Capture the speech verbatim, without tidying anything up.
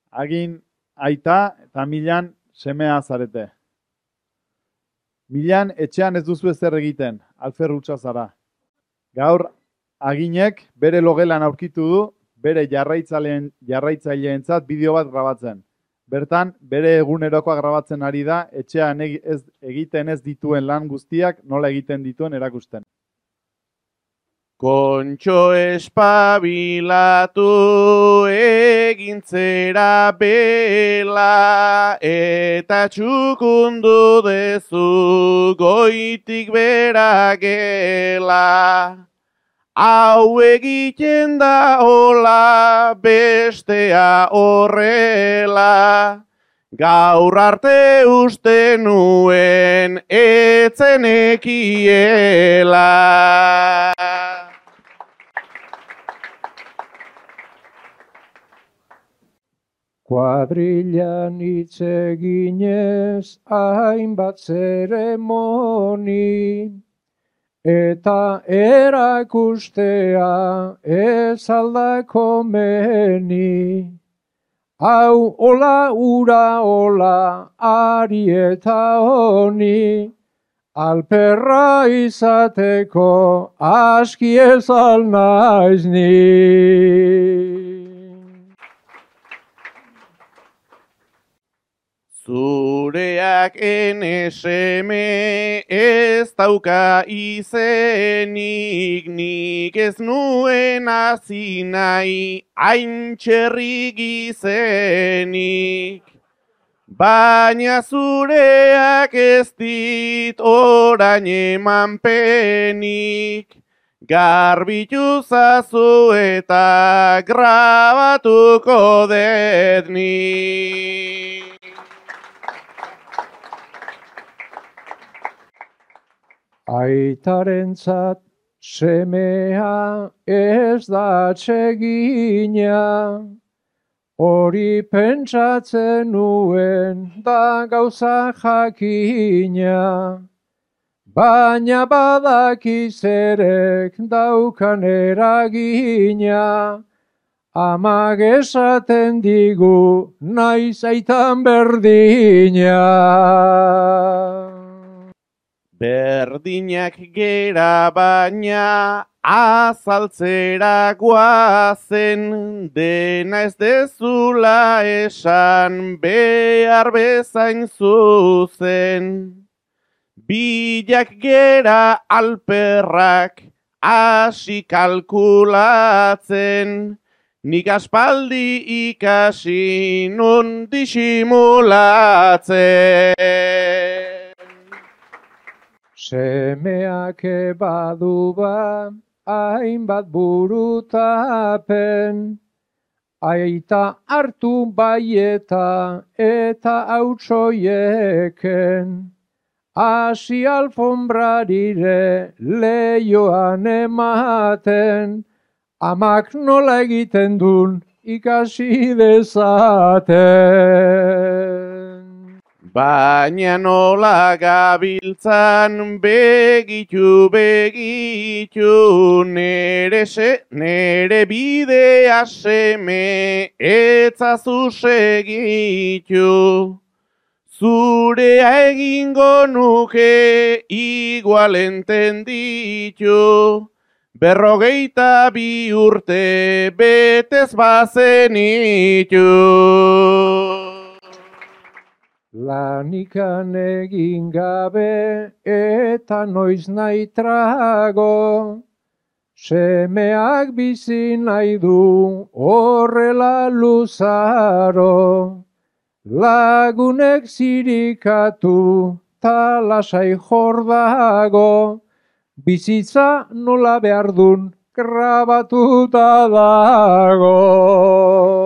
Agin aita eta Milan semea zarete. Milan etxean ez duzu ezer egiten, alfer hutsa zara. Gaur Aginek bere logelan aurkitu du bere jarraitzaileen jarraitzaileentzat bideo bat grabatzen. Bertan, bere egunerokoa grabatzen ari da, etxean ez, egiten ez dituen lan guztiak nola egiten dituen erakusten. Kontxo espabilatu egintzera bela eta txukundu dezu goitik bera gela. Hau egiten da hola, bestea horrela, gaur arte uste nuen etzenekiela. Kuadrilan hitz eginez hainbat zeremoni, eta erakustea ez aldako meni. Hau ola ura ola ari eta honi, alperra izateko aski ez alnaiz ni. Zureak ene seme ez dauka izenik, nik ez nuen hasi nahi hain txerrik izenik. Baina zureak ez dit orain eman penik, garbitu zazu eta grabatuko dut nik. Aitarentzat semea ez da atsegina, hori pentsatzen nuen da gauza jakina. Baina badaki zerek daukan eragina, amak esaten digu naiz aitan berdina. Berdinak gera baina azaltzera guazen, dena ez dezula esan behar bezain zuzen. Bilak gera alperrak hasi kalkulatzen, nik aspaldi ikasi nun disimulatzen. Semeak badu ba, hainbat burutapen, aita hartu baieta eta hautsoieken, hasi alfombrarire leioan ematen, amak nola egiten dun ikasi dezaten. Baina nola gabiltzan begitu begitu, nere, se, nere bidea seme etzazu segitu. Zurea egingo nuke igual entenditu, berrogeita bi urte betez bazenitu. Lanikan egin gabe eta noiz nahi trago, semeak bizi nahi du horrela luzaro. Lagunek zirikatu ta lasai jordago, bizitza nola behar dun grabatuta dago.